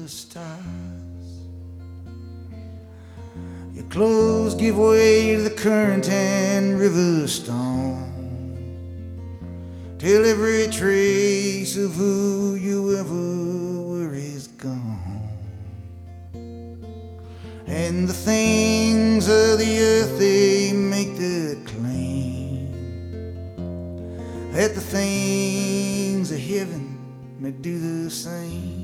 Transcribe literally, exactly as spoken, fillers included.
the stars. Your clothes give way to the current and river storm, till every trace of who you ever were is gone. And the things of the earth, they make the claim that the things of heaven may do the same.